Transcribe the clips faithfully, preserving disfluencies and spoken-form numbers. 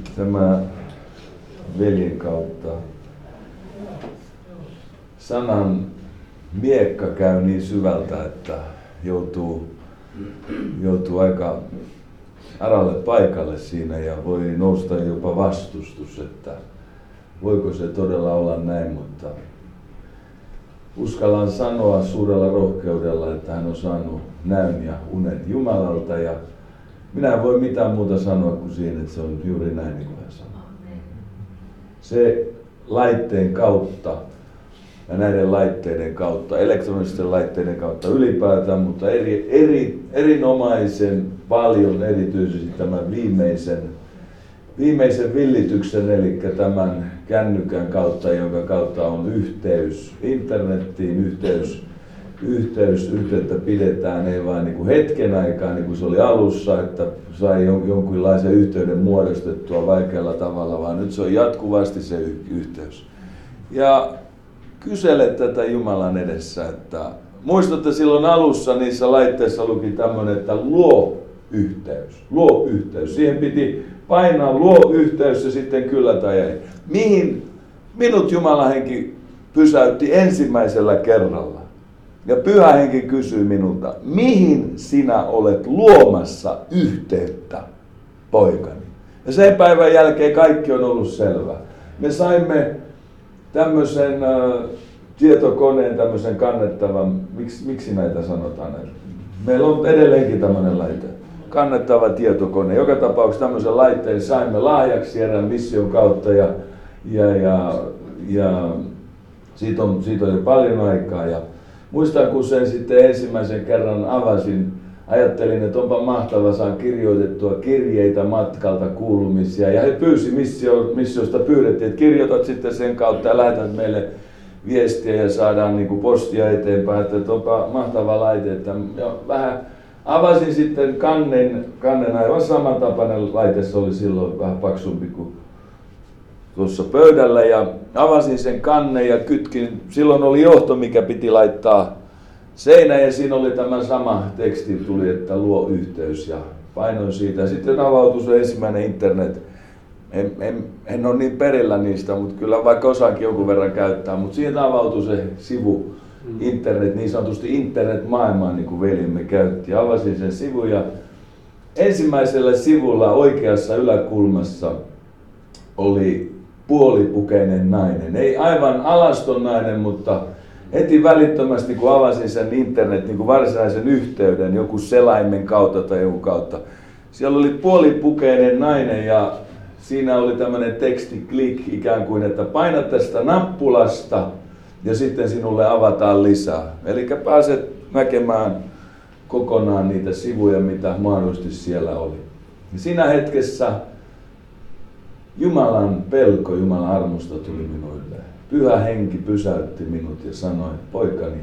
tämä veljen kautta sanan miekka käy niin syvältä, että joutuu, joutuu aika aralle paikalle siinä ja voi nousta jopa vastustus, että voiko se todella olla näin, mutta uskallan sanoa suurella rohkeudella, että hän on saanut näyn ja unet Jumalalta ja minä en voi mitään muuta sanoa kuin siihen, että se on juuri näin niin kuin hän sanoo. Se laitteen kautta ja näiden laitteiden kautta, elektronisten laitteiden kautta ylipäätään, mutta eri, eri, erinomaisen paljon erityisesti tämän viimeisen, viimeisen villityksen, eli tämän kännykän kautta, jonka kautta on yhteys internettiin, yhteys, yhteys, yhteyttä pidetään ei vain niin kuin hetken aikaa, niin kuin se oli alussa, että sai jonkinlaisen yhteyden muodostettua vaikealla tavalla, vaan nyt se on jatkuvasti se yhteys. Ja kysele tätä Jumalan edessä, että muistatte silloin alussa niissä laitteissa luki tämmöinen, että luo yhteys, luo yhteys. Siihen piti painaa luo yhteys ja sitten kyllä tai ei. Mihin minut Jumalan henki pysäytti ensimmäisellä kerralla? Ja Pyhä Henki kysyy minulta, mihin sinä olet luomassa yhteyttä, poikani? Ja sen päivän jälkeen kaikki on ollut selvä. Me saimme tämmöisen äh, tietokoneen, tämmöisen kannettavan, miksi, miksi näitä sanotaan? Meillä on edelleenkin tämmöinen laite, kannettava tietokone. Joka tapauksessa tämmöisen laitteen saimme lahjaksi erään mission kautta ja, ja, ja, ja siitä, on, siitä on jo paljon aikaa. Ja muistan, kun sen sitten ensimmäisen kerran avasin, ajattelin, että onpa mahtava saa kirjoitettua kirjeitä matkalta, kuulumisia. Ja he pyysi missio, missiosta pyydettiin, että kirjoitat sitten sen kautta ja lähetät meille viestiä ja saadaan niin kuin postia eteenpäin. Että onpa mahtava laite. Että vähän avasin sitten kannen, kannen aivan samantapainen laite, se oli silloin vähän paksumpi kuin tuossa pöydällä. Ja avasin sen kannen ja kytkin, silloin oli johto, mikä piti laittaa seinä ja siinä oli tämä sama teksti tuli, että luo yhteys ja painoin siitä. Sitten avautui se ensimmäinen internet. En, en, en ole niin perillä niistä, mutta kyllä vaikka osaankin jonkun verran käyttää, mutta siitä avautui se sivu, internet, niin sanotusti internet-maailmaan, niin kuin veljemme käytti. Avasin sen sivun ja ensimmäisellä sivulla oikeassa yläkulmassa oli puolipukeinen nainen. Ei aivan alaston nainen, mutta heti välittömästi kun avasin sen internet, niin kuin varsinaisen yhteyden, joku selaimen kautta tai joku kautta, siellä oli puolipukeinen nainen ja siinä oli tämmöinen tekstiklik ikään kuin, että paina tästä nappulasta ja sitten sinulle avataan lisää. Eli pääset näkemään kokonaan niitä sivuja, mitä mahdollisesti siellä oli. Ja siinä hetkessä Jumalan pelko, Jumalan armosta tuli minulle. Pyhä Henki pysäytti minut ja sanoi, poikani,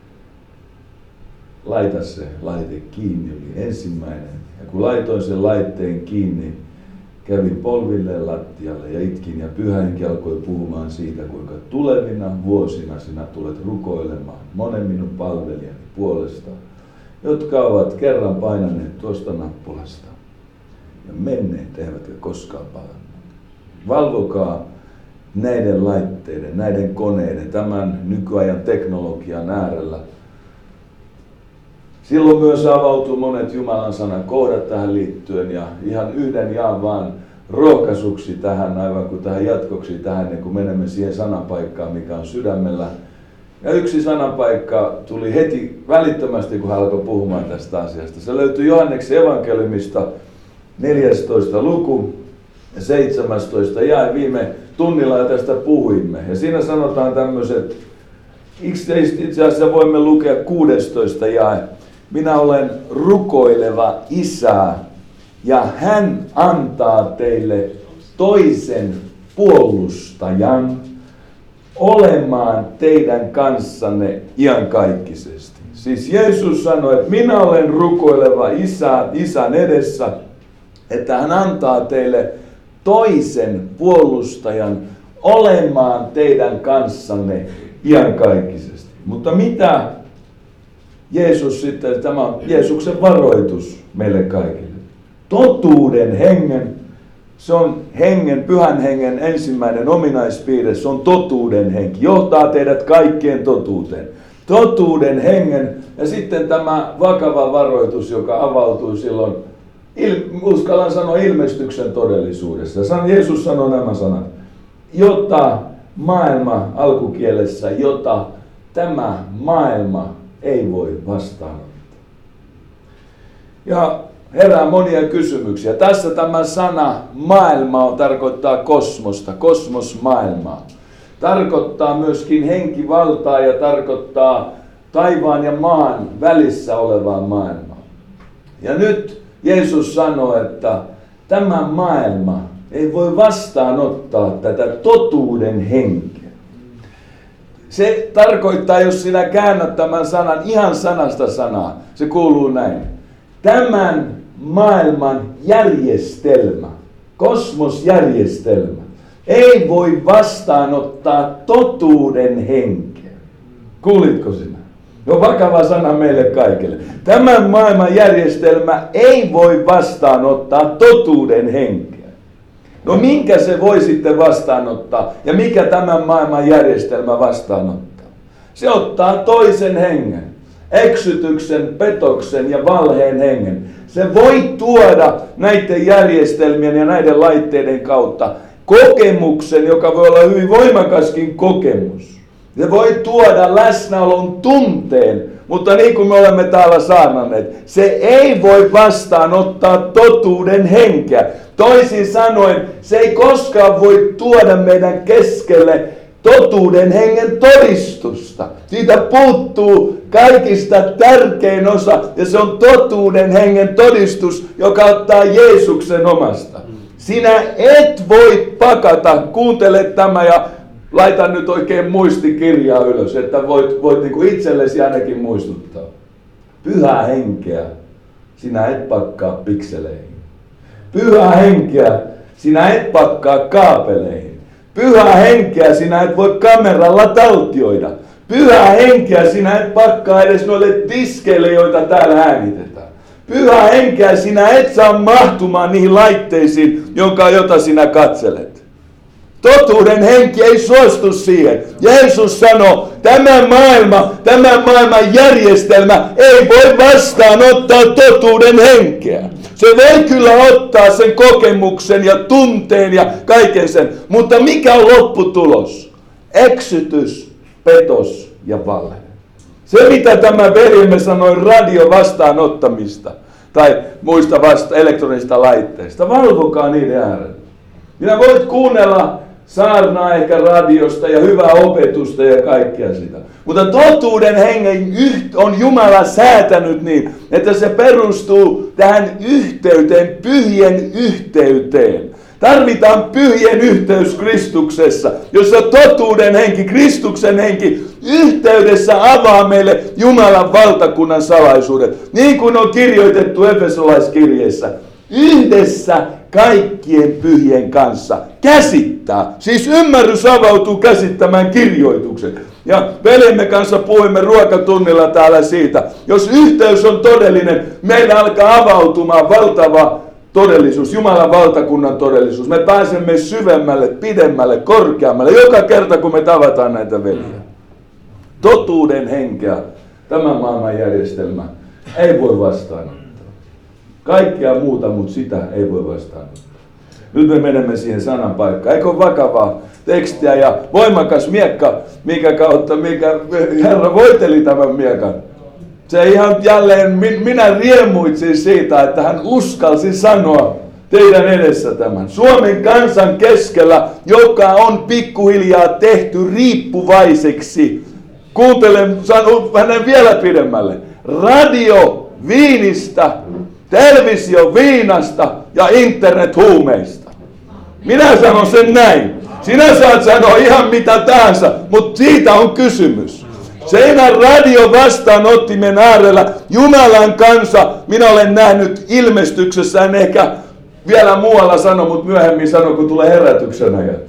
laita se laite kiinni, oli ensimmäinen. Ja kun laitoin sen laitteen kiinni, kävin polvilleen lattialle ja itkin ja Pyhä Henki alkoi puhumaan siitä, kuinka tulevina vuosina sinä tulet rukoilemaan monen minun palvelijani puolesta, jotka ovat kerran painaneet tuosta nappulasta ja menneet eivätkä koskaan palanneet. Valvokaa näiden laitteiden, näiden koneiden, tämän nykyajan teknologian äärellä. Silloin myös avautuu monet Jumalan sanan kohdat tähän liittyen ja ihan yhden jaan vaan rohkaisuksi tähän, aivan kuin tähän jatkoksi tähän, kun menemme siihen sanapaikkaan, mikä on sydämellä. Ja yksi sanapaikka tuli heti välittömästi, kun hän alkoi puhumaan tästä asiasta. Se löytyy Johanneksen evankeliumista neljästoista luku ja seitsemästoista jae. Viime tunnilla ja tästä puhuimme. Ja siinä sanotaan tämmöiset, itse asiassa voimme lukea kuudestoista jae. Minä olen rukoileva Isä ja hän antaa teille toisen puolustajan olemaan teidän kanssanne iankaikkisesti. Siis Jeesus sanoi, että minä olen rukoileva Isä, Isän edessä, että hän antaa teille toisen puolustajan olemaan teidän kanssanne iankaikkisesti. Mutta mitä Jeesus sitten, tämä on Jeesuksen varoitus meille kaikille. Totuuden hengen, Se on hengen, pyhän hengen ensimmäinen ominaispiirre, se on totuuden henki. Johtaa teidät kaikkien totuuteen. Totuuden hengen ja sitten tämä vakava varoitus, joka avautui silloin, il, uskallan sanoa ilmestyksen todellisuudessa. San, Jeesus sanoi nämä sanat, jota maailma alkukielessä, jota tämä maailma ei voi vastaanottaa. Ja herää monia kysymyksiä. Tässä tämä sana maailma tarkoittaa kosmosta, kosmosmaailmaa. Tarkoittaa myöskin henkivaltaa ja tarkoittaa taivaan ja maan välissä olevaa maailmaa. Ja nyt Jeesus sanoi, että tämä maailma ei voi vastaanottaa tätä totuuden henkeä. Se tarkoittaa, jos sinä käännät tämän sanan ihan sanasta sanaa, se kuuluu näin. Tämän maailman järjestelmä, kosmosjärjestelmä, ei voi vastaanottaa totuuden henkeä. Kuulitko sinä? No vakava sana meille kaikille. Tämän maailman järjestelmä ei voi vastaanottaa totuuden henkeä. No minkä se voi sitten vastaanottaa ja mikä tämän maailman järjestelmä vastaanottaa? Se ottaa toisen hengen, eksytyksen, petoksen ja valheen hengen. Se voi tuoda näiden järjestelmien ja näiden laitteiden kautta kokemuksen, joka voi olla hyvin voimakaskin kokemus. Se voi tuoda läsnäolon tunteen, mutta niin kuin me olemme täällä saarnanneet, se ei voi vastaanottaa totuuden henkeä. Toisin sanoen, se ei koskaan voi tuoda meidän keskelle totuuden hengen todistusta. Siitä puuttuu kaikista tärkein osa, ja se on totuuden hengen todistus, joka ottaa Jeesuksen omasta. Sinä et voi pakata, kuuntele tämä ja laita nyt oikein muistikirjaa ylös, että voit, voit niin kuin itsellesi ainakin muistuttaa. Pyhää henkeä sinä et pakkaa pikseleihin. Pyhää henkeä sinä et pakkaa kaapeleihin. Pyhää henkeä sinä et voi kameralla taltioida. Pyhää henkeä sinä et pakkaa edes noille diskeille, joita täällä äänitetään. Pyhää henkeä sinä et saa mahtumaan niihin laitteisiin, jonka, jota sinä katselet. Totuuden henki ei suostu siihen. Jeesus sanoi, tämä maailma, tämä maailman järjestelmä ei voi vastaanottaa totuuden henkeä. Se voi kyllä ottaa sen kokemuksen ja tunteen ja kaiken sen, mutta mikä on lopputulos? Eksytys, petos ja valhe. Se mitä tämä veljemme sanoi radio vastaanottamista tai muista vasta elektronista laitteista, valvokaa niiden äärellä. Minä voit kuunnella saarnaa ehkä radiosta ja hyvää opetusta ja kaikkea sitä. Mutta totuuden hengen on Jumala säätänyt niin, että se perustuu tähän yhteyteen, pyhien yhteyteen. Tarvitaan pyhien yhteys Kristuksessa, jossa totuuden henki, Kristuksen henki yhteydessä avaa meille Jumalan valtakunnan salaisuudet. Niin kuin on kirjoitettu Efesolaiskirjeessä. Yhdessä kaikkien pyhien kanssa käsittää. Siis ymmärrys avautuu käsittämään kirjoitukset. Ja veljemme kanssa puhuimme ruokatunnilla täällä siitä. Jos yhteys on todellinen, meillä alkaa avautumaan valtava todellisuus, Jumalan valtakunnan todellisuus. Me pääsemme syvemmälle, pidemmälle, korkeammalle, joka kerta kun me tavataan näitä veljiä. Totuuden henkeä tämä maailman järjestelmä ei voi vastaanottaa. Kaikkea muuta, mutta sitä ei voi vastaanottaa. Nyt me menemme siihen sanan paikkaan. Eikö ole vakavaa tekstiä ja voimakas miekka, mikä kautta mikä Herra voiteli tämän miekan. Se ihan jälleen, minä riemuitsin siitä, että hän uskalsi sanoa teidän edessä tämän. Suomen kansan keskellä, joka on pikkuhiljaa tehty riippuvaiseksi. Kuuntelen, sanon hänen vielä pidemmälle. Radio viinistä, televisio viinasta ja internet huumeista. Minä sanon sen näin. Sinä saat sanoa ihan mitä tahansa, mutta siitä on kysymys. Seinän radio vastaanottimen äärellä Jumalan kansa, minä olen nähnyt ilmestyksessä, en ehkä vielä muualla sano, mutta myöhemmin sano, kun tulee herätyksen ajat.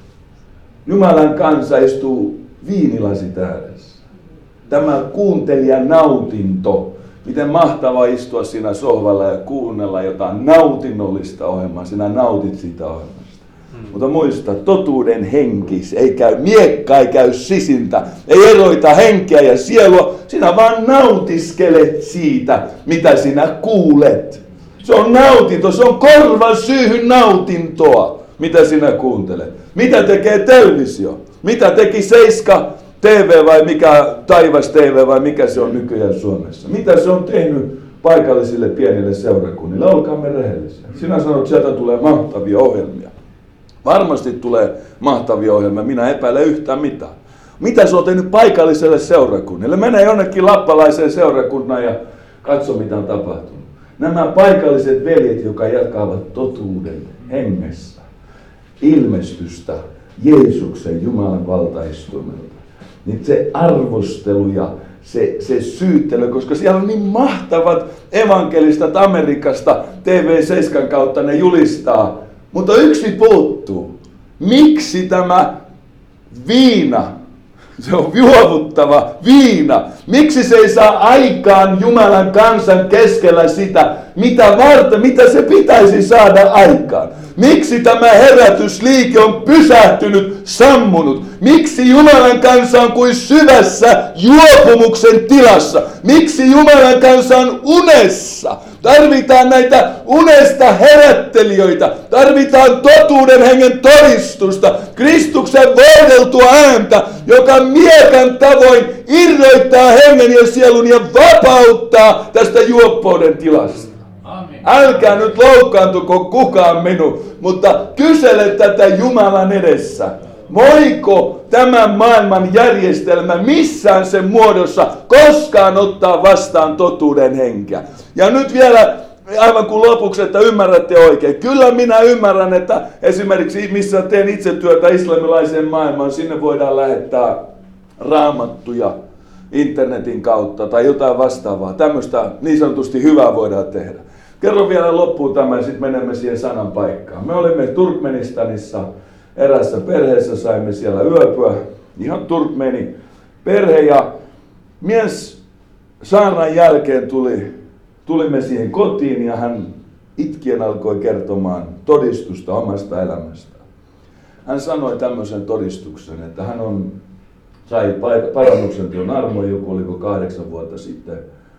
Jumalan kansa istuu viinilasit ääressä. Tämä kuuntelijan nautinto, Miten mahtavaa istua siinä sohvalla ja kuunnella jotain nautinnollista ohjelmaa. Sinä nautit siitä ohjelmasta. Hmm. Mutta muista, totuuden henki, ei käy miekka, ei käy sisintä, ei eroita henkeä ja sielua. Sinä vaan nautiskelet siitä, mitä sinä kuulet. Se on nautinto, se on korvan syyhyn nautintoa, mitä sinä kuuntelet. Mitä tekee televisio? Mitä teki Seiska T V vai mikä, Taivas T V vai mikä se on nykyään Suomessa? Mitä se on tehnyt paikallisille pienille seurakunnille? Olkaamme rehellisiä. Sinä sanot, että sieltä tulee mahtavia ohjelmia. Varmasti tulee mahtavia ohjelmia, minä epäilen yhtään mitään. Mitä se on tehnyt paikalliselle seurakunnille? Mene jonnekin lappalaiseen seurakunnan ja katso mitä on tapahtunut. Nämä paikalliset veljet, jotka jakavat totuuden hengessä, ilmestystä Jeesuksen Jumalan valtaistuimelta, niin se arvostelu ja se, se syyttely, koska siellä on niin mahtavat evankelistat Amerikasta T V seitsemän kautta ne julistaa, mutta yksi puuttuu. Miksi tämä viina, se on juovuttava viina, miksi se ei saa aikaan Jumalan kansan keskellä sitä, mitä varten, mitä se pitäisi saada aikaan? Miksi tämä herätysliike on pysähtynyt, sammunut? Miksi Jumalan kansa on kuin syvässä juopumuksen tilassa? Miksi Jumalan kansa on unessa? Tarvitaan näitä unesta herättelijöitä. Tarvitaan totuuden hengen todistusta. Kristuksen voideltua ääntä, joka miekan tavoin irroittaa hengen ja sielun ja vapauttaa tästä juoppouden tilasta. Älkää nyt loukkaantuko kukaan minun, mutta kysele tätä Jumalan edessä. Voiko tämän maailman järjestelmä missään sen muodossa koskaan ottaa vastaan totuuden henkeä? Ja nyt vielä aivan kuin lopuksi, että ymmärrätte oikein. Kyllä minä ymmärrän, että esimerkiksi missä teen itse työtä islamilaiseen maailmaan, sinne voidaan lähettää raamattuja internetin kautta tai jotain vastaavaa. Tämmöistä niin sanotusti hyvää voidaan tehdä. Kerron vielä loppuun tämän ja sitten menemme siihen sanan paikkaan. Me olimme Turkmenistanissa erässä perheessä, saimme siellä yöpyä. Ihan turkmeni perhe ja mies saarnan jälkeen tuli, tulimme siihen kotiin ja hän itkien alkoi kertomaan todistusta omasta elämästään. Hän sanoi tämmöisen todistuksen, että hän on, sai parannuksen teon armon, joku oliko kahdeksan vuotta sitten.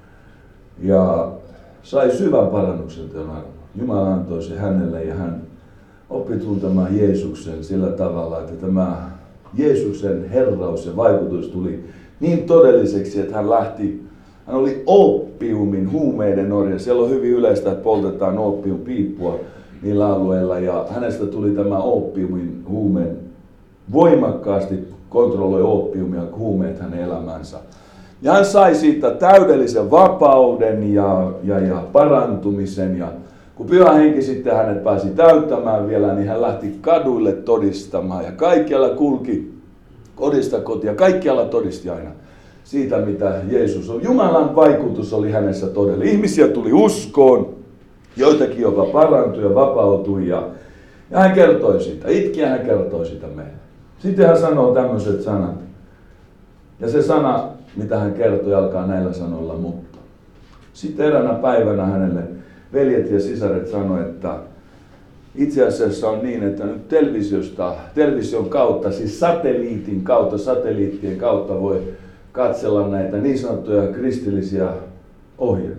Ja sai syvän parannuksen teon armon. Jumala antoi se hänelle ja hän oppi tuntemaan Jeesuksen sillä tavalla, että tämä Jeesuksen herraus ja vaikutus tuli niin todelliseksi, että hän lähti, hän oli ooppiumin huumeiden orja. Siellä on hyvin yleistä, että poltetaan ooppiumpiippua niillä alueilla ja hänestä tuli tämä ooppiumin huumeen voimakkaasti kontrolloi ooppiumia ja huumeet hänen elämänsä. Ja hän sai siitä täydellisen vapauden ja, ja, ja parantumisen. Ja kun Pyhä Henki sitten hänet pääsi täyttämään vielä, niin hän lähti kaduille todistamaan. Ja kaikkialla kulki kodista kotia. Kaikkialla todisti aina siitä, mitä Jeesus on. Jumalan vaikutus oli hänessä todella. Ihmisiä tuli uskoon, joitakin jopa parantui ja vapautui. Ja, ja hän kertoi sitä. Itkiä hän kertoi sitä meille. Sitten hän sanoo tämmöiset sanat. Ja se sana, mitä hän kertoi, alkaa näillä sanoilla mutta. Sitten eräänä päivänä hänelle veljet ja sisaret sanoi, että itse asiassa on niin, että nyt televisiosta, television kautta, siis satelliitin kautta, satelliittien kautta voi katsella näitä niin sanottuja kristillisiä ohjelmia.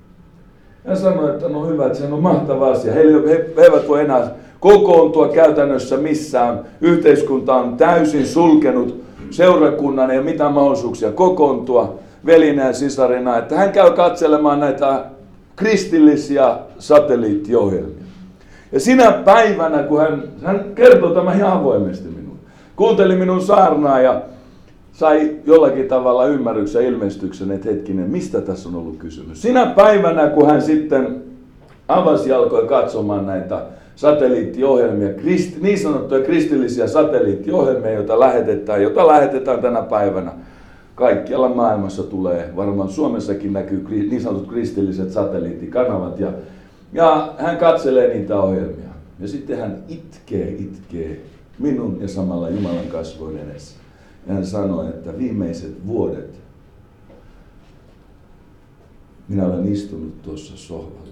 Hän sanoi, että no hyvä, että se on mahtava asia. He, he, he eivät voi enää kokoontua käytännössä missään. Yhteiskunta on täysin sulkenut seurakunnan, ei ole mitään mahdollisuuksia kokoontua velinä ja sisarina, että hän käy katselemaan näitä kristillisiä satelliittiohjelmia. Ja sinä päivänä, kun hän, hän kertoi tämän ihan avoimesti minulle, kuunteli minun saarnaa ja sai jollakin tavalla ymmärryksen ja ilmestyksen, että hetkinen, mistä tässä on ollut kysymys. Sinä päivänä, kun hän sitten avasi ja alkoi katsomaan näitä satelliittiohjelmia, niin sanottuja kristillisiä satelliittiohjelmia, joita lähetetään, jota lähetetään tänä päivänä. Kaikkialla maailmassa tulee, varmaan Suomessakin näkyy niin sanotut kristilliset satelliittikanavat. Ja, ja hän katselee niitä ohjelmia. Ja sitten hän itkee, itkee minun ja samalla Jumalan kasvojen edessä. Ja hän sanoi, että viimeiset vuodet minä olen istunut tuossa sohvalla.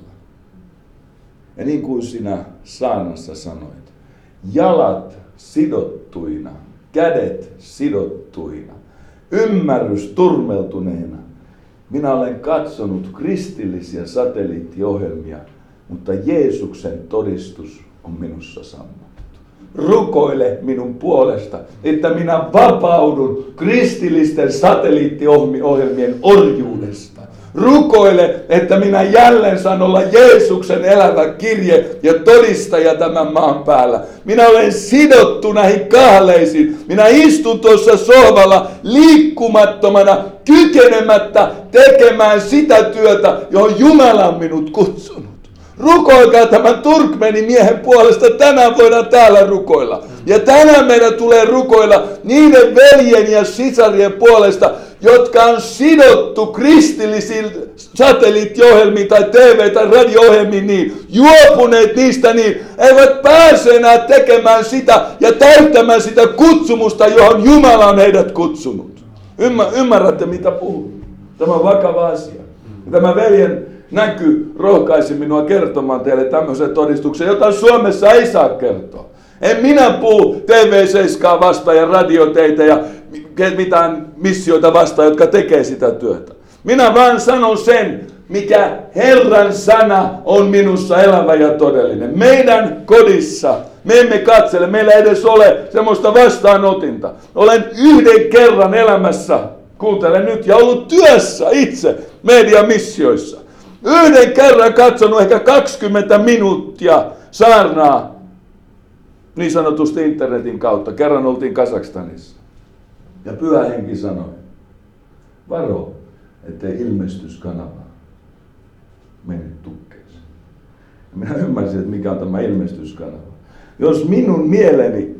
Ja niin kuin sinä saarnassa sanoit, jalat sidottuina, kädet sidottuina, ymmärrys turmeltuneena. Minä olen katsonut kristillisiä satelliittiohjelmia, mutta Jeesuksen todistus on minussa sammunut. Rukoile minun puolesta, että minä vapaudun kristillisten satelliittiohjelmien orjuudesta. Rukoile, että minä jälleen saan olla Jeesuksen elävä kirje ja todistaja tämän maan päällä. Minä olen sidottu näihin kahleisiin. Minä istun tuossa sohvalla liikkumattomana, kykenemättä tekemään sitä työtä, johon Jumala on minut kutsunut. Rukoilkaa tämän turkmenimiehen puolesta. Tänään voidaan täällä rukoilla. Ja tänään meidän tulee rukoilla niiden veljen ja sisarien puolesta, jotka on sidottu kristillisiin satelliittiohjelmiin tai T V- tai radio-ohjelmiin niin, juopuneet niistä niin, eivät pääse enää tekemään sitä ja täyttämään sitä kutsumusta, johon Jumala on heidät kutsunut. Ymmär, ymmärrätte, mitä puhun? Tämä on vakava asia. Tämä veljen näky rohkaisi minua kertomaan teille tämmöisen todistuksen, jota Suomessa ei saa kertoa. En minä puhu T V seitsemän vastaan ja radioteitä ja mitään missioita vastaan, jotka tekee sitä työtä. Minä vaan sanon sen, mikä Herran sana on minussa elävä ja todellinen. Meidän kodissa me emme katsele, meillä ei edes ole semmoista vastaanotinta. Olen yhden kerran elämässä, kuuntele nyt, ja ollut työssä itse mediamissioissa. Yhden kerran katsonut ehkä kaksikymmentä minuuttia saarnaa niin sanotusti internetin kautta. Kerran oltiin Kazakstanissa. Ja Pyhä Henki sanoi, varo, ettei ilmestyskanava mene tukkeeseen. Ja minä ymmärsin, että mikä on tämä ilmestyskanava. Jos minun mieleni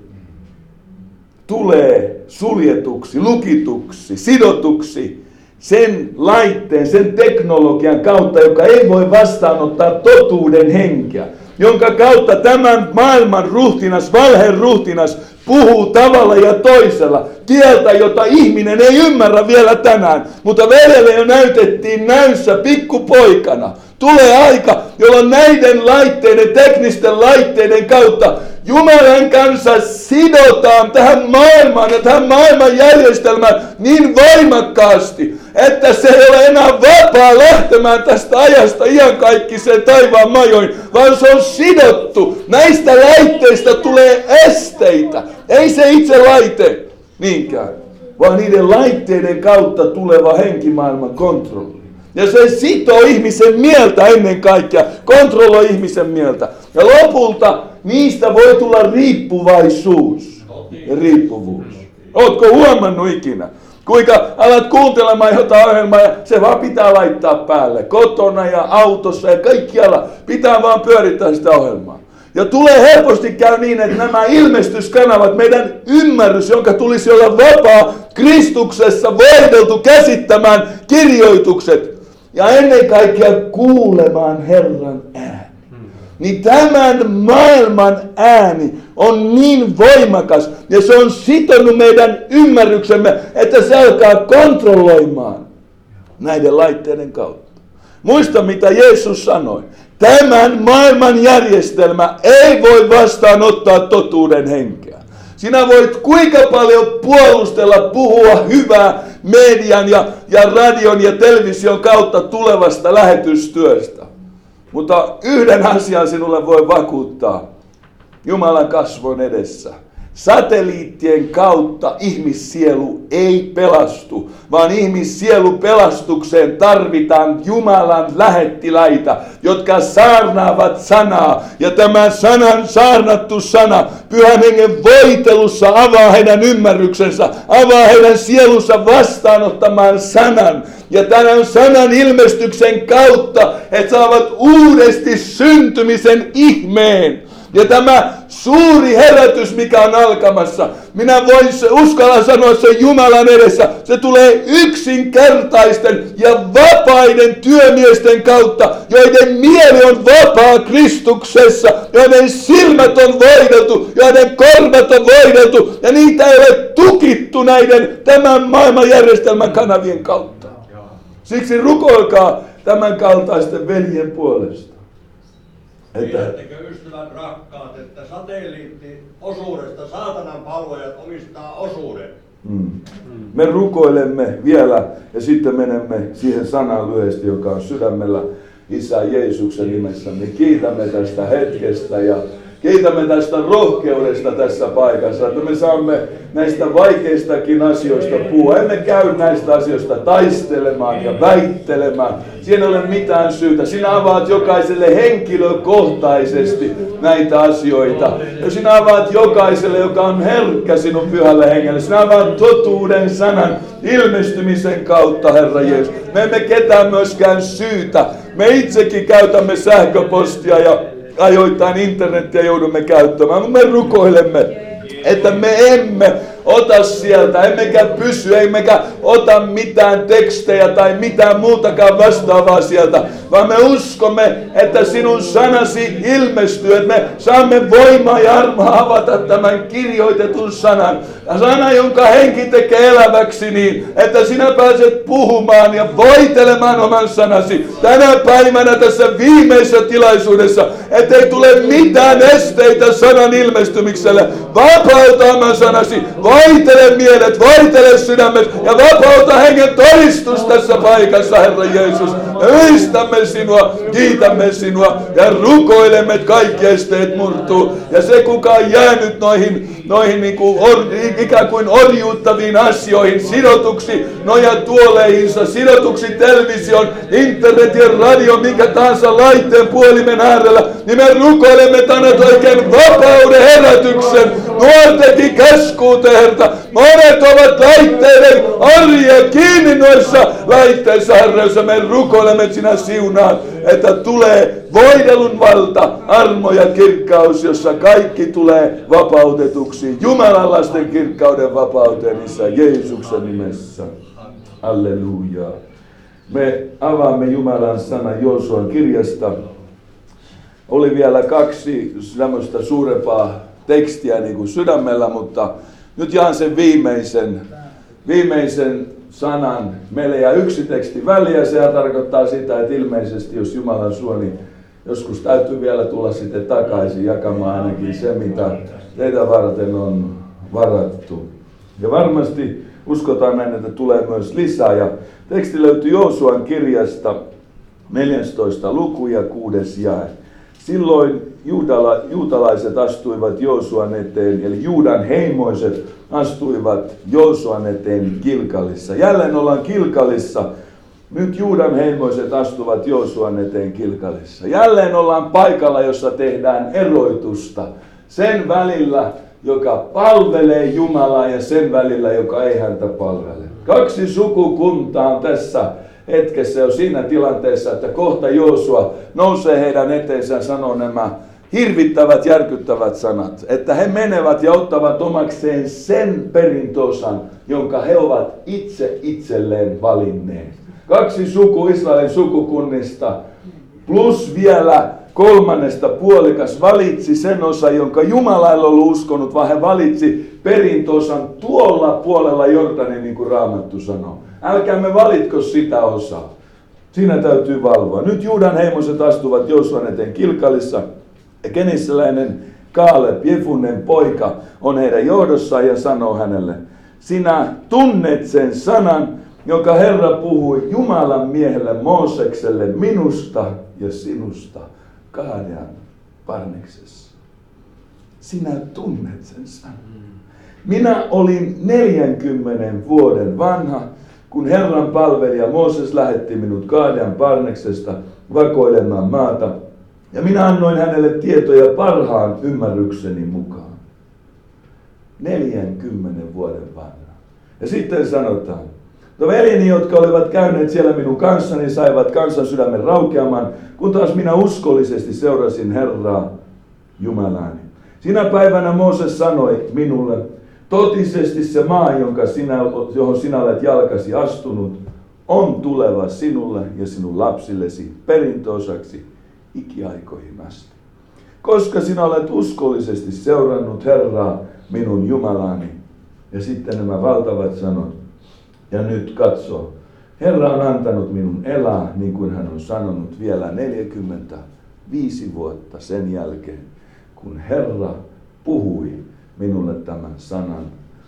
tulee suljetuksi, lukituksi, sidotuksi sen laitteen, sen teknologian kautta, joka ei voi vastaanottaa totuuden henkeä, jonka kautta tämän maailman ruhtinas, valheen ruhtinas, puhuu tavalla ja toisella kieltä, jota ihminen ei ymmärrä vielä tänään, mutta vedelle jo näytettiin näyssä pikkupoikana. Tulee aika, jolloin näiden laitteiden, teknisten laitteiden kautta Jumalan kanssa sidotaan tähän maailmaan ja tähän maailman järjestelmään niin voimakkaasti, että se ei ole enää vapaa lähtemään tästä ajasta iankaikkiseen taivaan majoihin, vaan se on sidottu. Näistä laitteista tulee esteitä. Ei se itse laite niinkään, vaan niiden laitteiden kautta tuleva henkimaailman kontrolli. Ja se sitoo ihmisen mieltä ennen kaikkea, kontrolloi ihmisen mieltä. Ja lopulta niistä voi tulla riippuvaisuus ja riippuvuus. Ootko huomannut ikinä, kuinka alat kuuntelemaan jotain ohjelmaa ja se vaan pitää laittaa päälle. Kotona ja autossa ja kaikkialla pitää vaan pyörittää sitä ohjelmaa. Ja tulee helposti käy niin, että nämä ilmestyskanavat, meidän ymmärrys, jonka tulisi olla vapaa, Kristuksessa voideltu käsittämään kirjoitukset ja ennen kaikkea kuulemaan Herran ääni. Niin tämän maailman ääni on niin voimakas ja se on sitonut meidän ymmärryksemme, että se alkaa kontrolloimaan näiden laitteiden kautta. Muista, mitä Jeesus sanoi. Tämän maailman järjestelmä ei voi vastaanottaa totuuden henkeä. Sinä voit kuinka paljon puolustella, puhua hyvää median ja, ja radion ja television kautta tulevasta lähetystyöstä. Mutta yhden asian sinulle voi vakuuttaa Jumalan kasvon edessä. Satelliittien kautta ihmissielu ei pelastu, vaan ihmissielu pelastukseen tarvitaan Jumalan lähettiläitä, jotka saarnaavat sanaa. Ja tämä sanan, saarnattu sana, Pyhän Hengen voitelussa avaa heidän ymmärryksensä, avaa heidän sielunsa vastaanottamaan sanan. Ja tämän sanan ilmestyksen kautta he saavat uudesti syntymisen ihmeen. Ja tämä suuri herätys, mikä on alkamassa, minä voin uskalla sanoa sen Jumalan edessä, se tulee yksinkertaisten ja vapaiden työmiesten kautta, joiden mieli on vapaa Kristuksessa, joiden silmät on voideltu, joiden korvat on voideltu, ja niitä ei ole tukittu näiden tämän maailman järjestelmän kanavien kautta. Siksi rukoilkaa tämän kaltaisten veljen puolesta. Tiedättekö ystävät rakkaat, että satelliittiosuudesta saatanan palvojat omistaa osuuden? Mm. Me rukoilemme vielä ja sitten menemme siihen sanaan lyhyesti, joka on sydämellä Isä Jeesuksen nimessä. Me kiitämme tästä hetkestä ja kiitämme tästä rohkeudesta tässä paikassa, että me saamme näistä vaikeistakin asioista puhua. Emme käy näistä asioista taistelemaan ja väittelemään. Siinä ei ole mitään syytä. Sinä avaat jokaiselle henkilökohtaisesti näitä asioita. Ja sinä avaat jokaiselle, joka on herkkä sinun pyhälle hengelle. Sinä avaat totuuden sanan ilmestymisen kautta, Herra Jeesus. Me emme ketään myöskään syytä. Me itsekin käytämme sähköpostia ja ajoittain internetiä joudumme käyttämään, mutta me rukoilemme, että me emme ota sieltä, emmekä pysy, emmekä ota mitään tekstejä tai mitään muutakaan vastaavaa sieltä, vaan me uskomme, että sinun sanasi ilmestyy, että me saamme voimaa ja armoa avata tämän kirjoitetun sanan. Ja sana, jonka henki tekee eläväksi niin, että sinä pääset puhumaan ja voitelemaan oman sanasi tänä päivänä tässä viimeisessä tilaisuudessa, ettei tule mitään esteitä sanan ilmestymikselle. Vapauta oman sanasi, voitele mielet, voitele sydämet ja vapauta hengen todistus tässä paikassa, Herra Jeesus. Ylistämme sinua, kiitämme sinua ja rukoilemme, että kaikki esteet murtuu. Ja se, kuka on jäänyt noihin, noihin niin kuin or, ikään kuin orjuuttaviin asioihin, sidotuksi nojatuoleihinsa, sidotuksi television, internetin, radio, minkä tahansa laitteen puolimen äärellä, niin me rukoilemme, että annat oikein vapauden herätyksen nuortenkin keskuuteen, Herra. Monet ovat laitteiden orjia kiinni noissa laitteissa, Herra, jossa me rukoilemme, että sinä siunaat, että tulee voidelun valta, armo ja kirkkaus, jossa kaikki tulee vapautetuksi Jumalan lasten kirkkauden vapauteen Isä Jeesuksen nimessä. Alleluja. Me avaamme Jumalan sanan Joosuan kirjasta. Oli vielä kaksi semmoista suurempaa tekstiä niin kuin sydämellä, mutta nyt jaan sen viimeisen, viimeisen sanan. Meille jää yksi teksti väliä, se tarkoittaa sitä, että ilmeisesti jos Jumalan suo, niin joskus täytyy vielä tulla sitten takaisin jakamaan ainakin se, mitä teitä varten on varattu. Ja varmasti uskotaan näin, että tulee myös lisää. Ja teksti löytyy Joosuan kirjasta neljästoista luku ja kuudes jae. Silloin juudala, juutalaiset astuivat Joosuan eteen, eli Juudan heimoiset astuivat Joosuan eteen Gilgalissa. Jälleen ollaan Gilgalissa. Nyt Juudan heimoiset astuvat Joosuan eteen Gilgalissa. Jälleen ollaan paikalla, jossa tehdään eroitusta sen välillä, joka palvelee Jumalaa ja sen välillä, joka ei häntä palvele. Kaksi sukukuntaa on tässä hetkessä jo siinä tilanteessa, että kohta Joosua nousee heidän eteensä ja sanoo nämä hirvittävät, järkyttävät sanat, että he menevät ja ottavat omakseen sen perintöosan, jonka he ovat itse itselleen valinneet. Kaksi suku Israelin sukukunnista plus vielä kolmannesta puolikas valitsi sen osan, jonka Jumala ei ollut uskonut, vaan he valitsi perintöosan tuolla puolella Jordanin, niin kuin Raamattu sanoo. Älkäämme valitko sitä osaa. Siinä täytyy valvoa. Nyt Juudan heimoset astuvat Joosuan eteen Gilgalissa. Kenisläinen Kaaleb, Jefunnen poika, on heidän johdossaan ja sanoo hänelle: sinä tunnet sen sanan, jonka Herra puhui Jumalan miehelle Moosekselle minusta ja sinusta Kaadean Barneksessa. Sinä tunnet sen sanan. Minä olin neljänkymmenen vuoden vanha, kun Herran palvelija Mooses lähetti minut Kaadean Barneksesta vakoilemaan maata, ja minä annoin hänelle tietoja parhaan ymmärrykseni mukaan. neljänkymmenen vuoden vanha. Ja sitten sanotaan: no veljeni, jotka olivat käyneet siellä minun kanssani, saivat kansan sydämen raukeamaan, kun taas minä uskollisesti seurasin Herraa Jumalaani. Sinä päivänä Mooses sanoi minulle: totisesti se maa, jonka sinä, johon sinä olet jalkasi astunut, on tuleva sinulle ja sinun lapsillesi perintöosaksi ikiaikoihin asti. Koska sinä olet uskollisesti seurannut Herraa minun Jumalaani. Ja sitten nämä valtavat sanot: ja nyt katso, Herra on antanut minun elää, niin kuin hän on sanonut, vielä neljäkymmentäviisi vuotta sen jälkeen, kun Herra puhui minulle tämän sanan,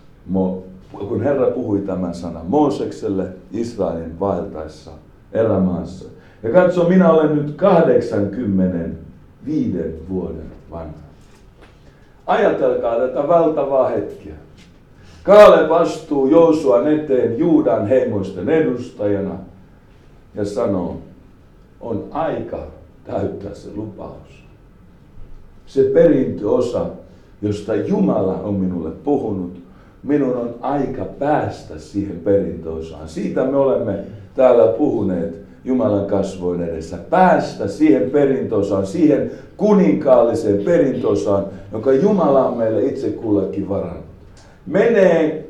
kun Herra puhui tämän sanan Moosekselle Israelin vaeltaessa erämaassa. Ja katso, minä olen nyt kahdeksankymmentäviisi vuoden vanha. Ajatelkaa tätä valtavaa hetkeä. Kaaleb astuu Joosuan eteen Juudan heimoisten edustajana ja sanoo, on aika täyttää se lupaus. Se perintöosa, josta Jumala on minulle puhunut, minun on aika päästä siihen perintöosaan. Siitä me olemme täällä puhuneet Jumalan kasvoin edessä. Päästä siihen perintöosaan, siihen kuninkaalliseen perintöosaan, jonka Jumala on meille itse kullekin varannut. Menee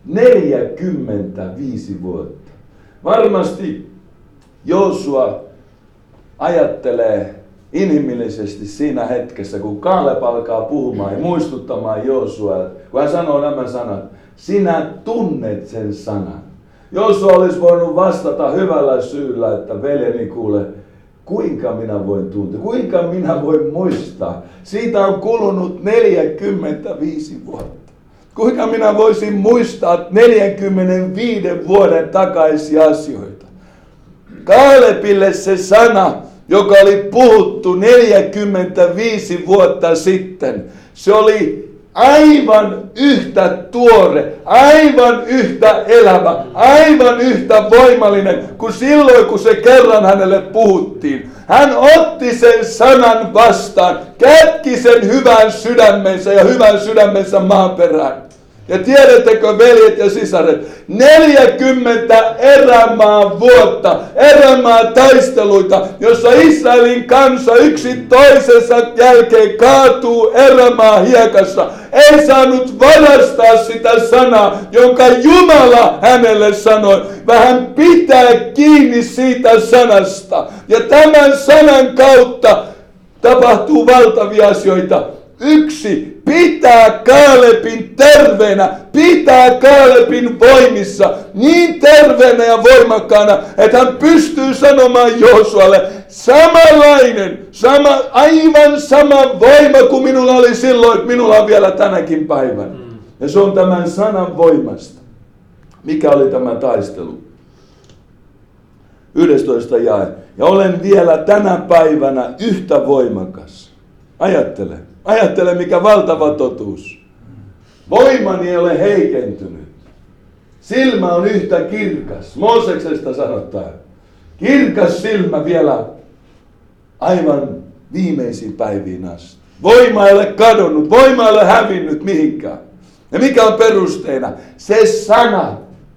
neljäkymmentäviisi vuotta. Varmasti Joosua ajattelee inhimillisesti siinä hetkessä, kun Kaaleb alkaa puhumaan ja muistuttamaan Joosua, kun hän sanoo nämä sanat, sinä tunnet sen sanan. Joosua olisi voinut vastata hyvällä syyllä, että veljeni kuule, kuinka minä voin tuntea, kuinka minä voin muistaa. Siitä on kulunut neljäkymmentäviisi vuotta. Kuinka minä voisin muistaa neljänkymmenenviiden vuoden takaisia asioita. Kaalebille se sana, joka oli puhuttu neljäkymmentäviisi vuotta sitten, se oli aivan yhtä tuore, aivan yhtä elävä, aivan yhtä voimallinen kuin silloin, kun se kerran hänelle puhuttiin. Hän otti sen sanan vastaan, kätki sen hyvän sydämensä ja hyvän sydämensä maaperään. Ja tiedättekö, veljet ja sisaret, neljäkymmentä erämaa vuotta, erämaa taisteluita, jossa Israelin kansa yksi toisensa jälkeen kaatuu erämaa hiekassa, ei saanut varastaa sitä sanaa, jonka Jumala hänelle sanoi, vaan pitää kiinni siitä sanasta. Ja tämän sanan kautta tapahtuu valtavia asioita. Yksi, pitää Kaalebin terveenä, pitää Kaalebin voimissa, niin terveenä ja voimakkaana, että hän pystyy sanomaan Joosualle, samanlainen, sama, aivan sama voima kuin minulla oli silloin, minulla on vielä tänäkin päivänä. Ja se on tämän sanan voimasta. Mikä oli tämä taistelu? yhdestoista jae. Ja olen vielä tänä päivänä yhtä voimakas. Ajattele. Ajattele, mikä valtava totuus. Voimani ei ole heikentynyt. Silmä on yhtä kirkas. Mooseksesta sanotaan. Kirkas silmä vielä aivan viimeisiin päiviin asti. Voima ei ole kadonnut. Voima ei ole hävinnyt mihinkään. Ja mikä on perusteena? Se sana,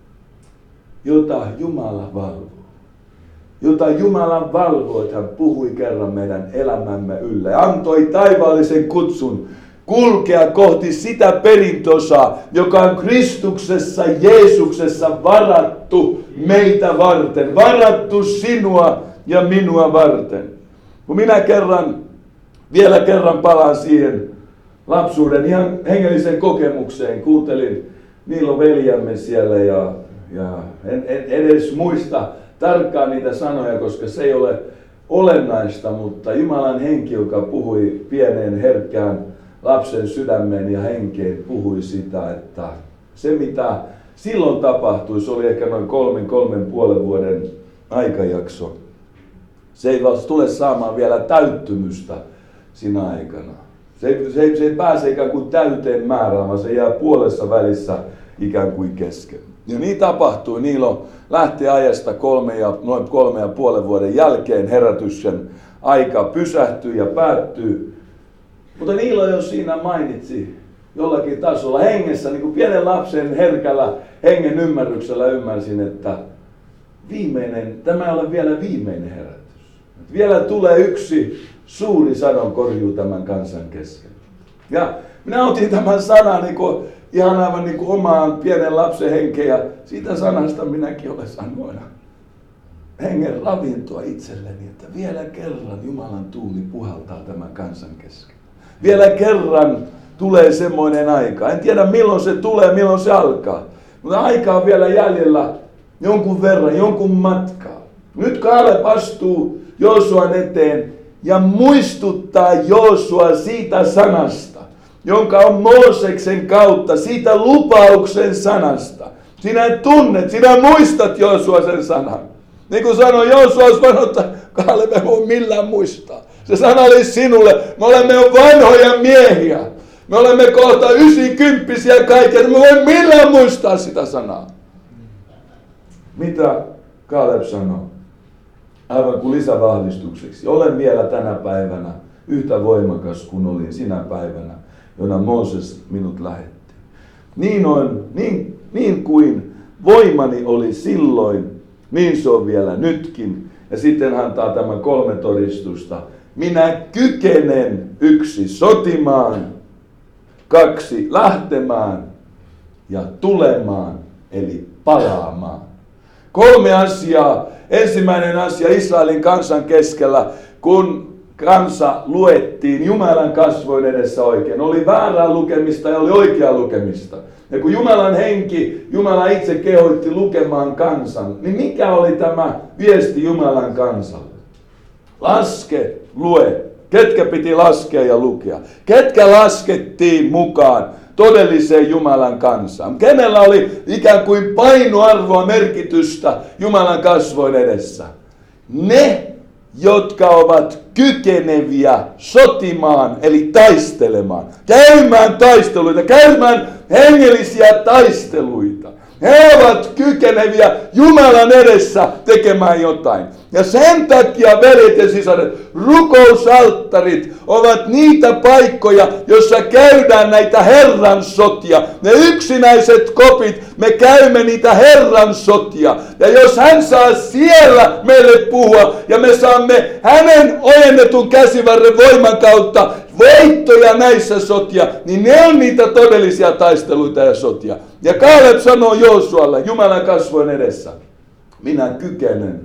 jota Jumala valvoo. Jota Jumala valvoo, että hän puhui kerran meidän elämämme yllä ja antoi taivaallisen kutsun kulkea kohti sitä perintöosaa, joka on Kristuksessa, Jeesuksessa varattu meitä varten, varattu sinua ja minua varten. Kun minä kerran, vielä kerran palaan siihen lapsuuden ihan hengellisen kokemukseen, kuuntelin Niilo veljämme siellä ja, ja en, en edes muista tarkkaan niitä sanoja, koska se ei ole olennaista, mutta Jumalan henki, joka puhui pieneen herkkään lapsen sydämeen ja henkeen, puhui sitä, että se mitä silloin tapahtui, se oli ehkä noin kolmen, kolmen puolen vuoden aikajakso. Se ei tule saamaan vielä täyttymystä siinä aikana. Se ei, se ei, se ei pääse ikään kuin täyteen määrään, vaan se jää puolessa välissä ikään kuin kesken. Ja niin tapahtui. Niilo lähti ajasta kolme ja, noin kolme ja puolen vuoden jälkeen. Herätyksen aika pysähtyi ja päättyi. Mutta Niilo jo siinä mainitsi jollakin tasolla hengessä, niin kuin pienen lapsen herkällä hengen ymmärryksellä ymmärsin, että viimeinen, tämä ei ole vielä viimeinen herätys. Vielä tulee yksi suuri sadonkorjuu tämän kansan kesken. Ja minä otin tämän sanan niin kuin, ihan aivan niin kuin omaan pienen lapsen henkeen ja siitä sanasta minäkin olen sanoina. Hengen ravintoa itselleni, että vielä kerran Jumalan tuuli puhaltaa tämän kansan kesken. Vielä kerran tulee semmoinen aika. En tiedä milloin se tulee, milloin se alkaa. Mutta aika on vielä jäljellä jonkun verran, jonkun matkaa. Nyt Kaaleb astuu Joosuan eteen ja muistuttaa Joosua siitä sanasta, jonka on Mooseksen kautta, siitä lupauksen sanasta. Sinä tunnet, sinä muistat Joosua sen sanan. Niin kuin sanoi Joosua, olisi sanonut, että Kaaleb ei voi millään muistaa. Se sana oli sinulle, me olemme jo vanhoja miehiä. Me olemme kohta ysikymppisiä kaiken, me voimme millään muistaa sitä sanaa. Mitä Kaaleb sanoo? Aivan kuin lisävahvistukseksi. Olen vielä tänä päivänä yhtä voimakas kuin olin sinä päivänä, jona Mooses minut lähetti. Niin, on, niin, niin kuin voimani oli silloin, niin se on vielä nytkin. Ja sitten hän antaa tämän kolme todistusta. Minä kykenen yksi sotimaan, kaksi lähtemään ja tulemaan, eli palaamaan. Kolme asiaa. Ensimmäinen asia Israelin kansan keskellä, kun kansa luettiin Jumalan kasvoin edessä oikein. Oli väärää lukemista ja oli oikeaa lukemista. Ja kun Jumalan henki, Jumala itse kehoitti lukemaan kansan, niin mikä oli tämä viesti Jumalan kansalle? Laske, lue. Ketkä piti laskea ja lukea? Ketkä laskettiin mukaan todelliseen Jumalan kansaan? Kenellä oli ikään kuin painoarvoa, merkitystä Jumalan kasvoin edessä? Ne, jotka ovat kykeneviä sotimaan, eli taistelemaan, käymään taisteluita, käymään hengellisiä taisteluita. He ovat kykeneviä Jumalan edessä tekemään jotain. Ja sen takia, veljet ja sisaret, rukousalttarit ovat niitä paikkoja, joissa käydään näitä Herran sotia. Ne yksinäiset kopit, me käymme niitä Herran sotia. Ja jos hän saa siellä meille puhua, ja me saamme hänen ojennetun käsivarren voiman kautta voittoja näissä sotia, niin ne on niitä todellisia taisteluita ja sotia. Ja Kaaleb sanoo Joosualle, Jumalan kasvoin edessä, minä kykenen,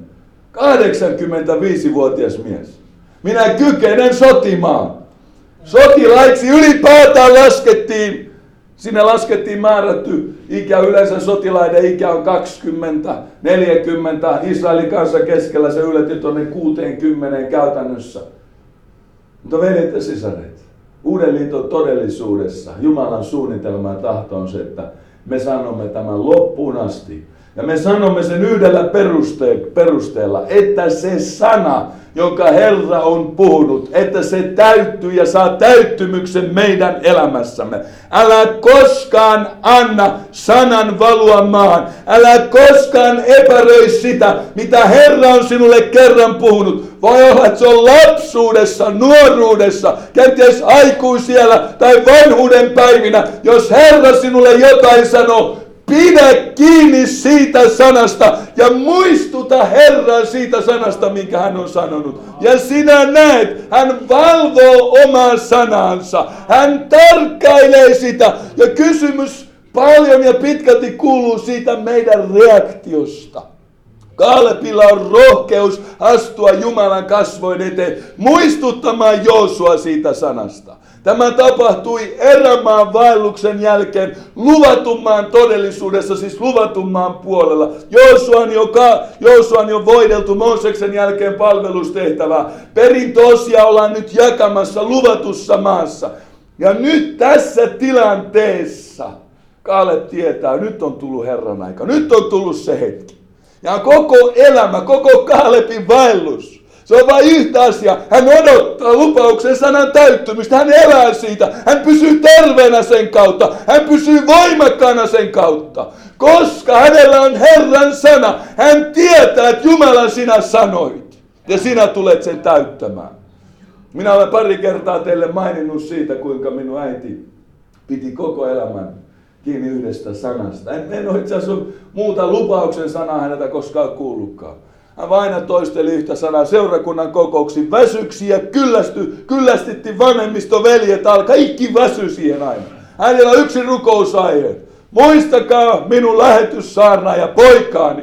kahdeksankymmentäviisivuotias mies, minä kykenen sotimaan. Sotilaiksi ylipäätään laskettiin, siinä laskettiin määrätty ikä, yleensä sotilaiden ikä on kaksikymmentä, neljäkymmentä, Israelin kanssa keskellä se yleti tuonne kuuteenkymmeneen käytännössä. Mutta veljet ja sisaret, Uuden liiton todellisuudessa Jumalan suunnitelma ja tahto on se, että me sanomme tämän loppuun asti. Ja me sanomme sen yhdellä peruste- perusteella, että se sana, jonka Herra on puhunut, että se täyttyy ja saa täyttymyksen meidän elämässämme. Älä koskaan anna sanan valua maahan. Älä koskaan epäröi sitä, mitä Herra on sinulle kerran puhunut. Voi olla, että se on lapsuudessa, nuoruudessa, kenties aikuisiellä tai vanhuuden päivinä. Jos Herra sinulle jotain sanoo, pidä kiinni siitä sanasta ja muistuta Herran siitä sanasta, minkä hän on sanonut. Ja sinä näet, hän valvoo omaa sanansa. Hän tarkkailee sitä. Ja kysymys paljon ja pitkälti kuuluu siitä meidän reaktiosta. Kaalebilla on rohkeus astua Jumalan kasvoin eteen, muistuttamaan Joosua siitä sanasta. Tämä tapahtui erämaan vaelluksen jälkeen luvatun maan todellisuudessa, siis luvatun maan puolella. Joosuan jo, Joosuan jo voideltu Mooseksen jälkeen palvelustehtävää. Perintöosia ollaan nyt jakamassa luvatussa maassa. Ja nyt tässä tilanteessa Kaaleb tietää, nyt on tullut Herran aika, nyt on tullut se hetki. Ja koko elämä, koko Kaalebin vaellus. Se on vain yhtä asiaa. Hän odottaa lupauksen sanan täyttymistä. Hän elää siitä. Hän pysyy terveenä sen kautta. Hän pysyy voimakkaana sen kautta. Koska hänellä on Herran sana. Hän tietää, että Jumala sinä sanoit. Ja sinä tulet sen täyttämään. Minä olen pari kertaa teille maininnut siitä, kuinka minun äiti piti koko elämän kiinni yhdestä sanasta. En, en ole itse asiassa muuta lupauksen sanaa häneltä koskaan kuullutkaan. Hän aina toisteli yhtä sanaa seurakunnan kokouksiin. Väsyksi ja kyllästy, kyllästitti vanhemmistoveljet alkaa. Kaikki väsy siihen aina. Hänellä on yksi rukousaihe. Muistakaa minun lähetyssaarnaaja poikaani.